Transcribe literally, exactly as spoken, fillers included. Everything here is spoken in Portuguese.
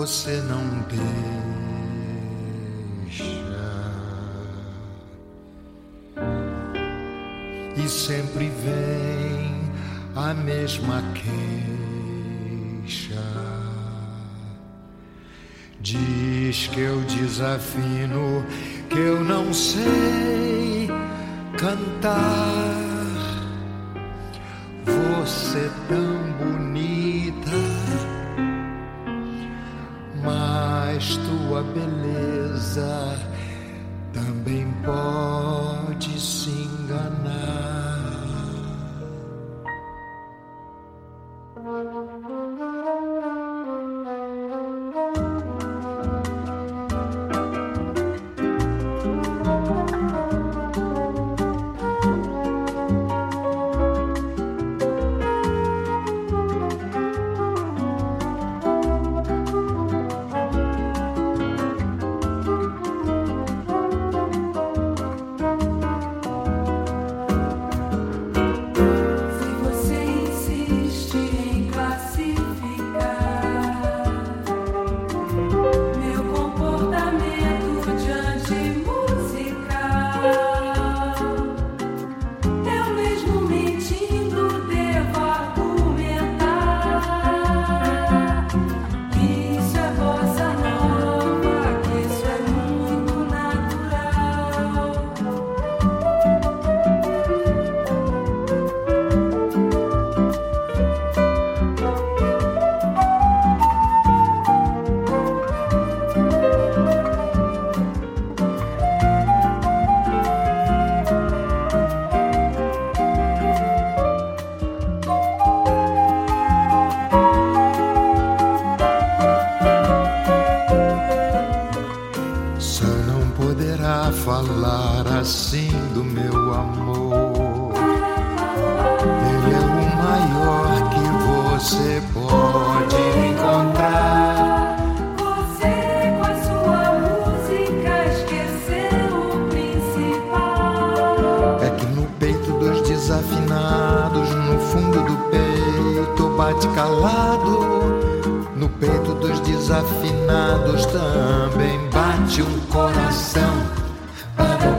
você não deixa. E sempre vem a mesma queixa. Diz que eu desafino, que eu não sei cantar. Você tão bonita, mas tua beleza também pode se enganar. Falar assim do meu amor. Ele é o maior que você pode encontrar. Você com a sua música esqueceu o principal. É que no peito dos desafinados, no fundo do peito bate calado. No peito dos desafinados também bate um coração. But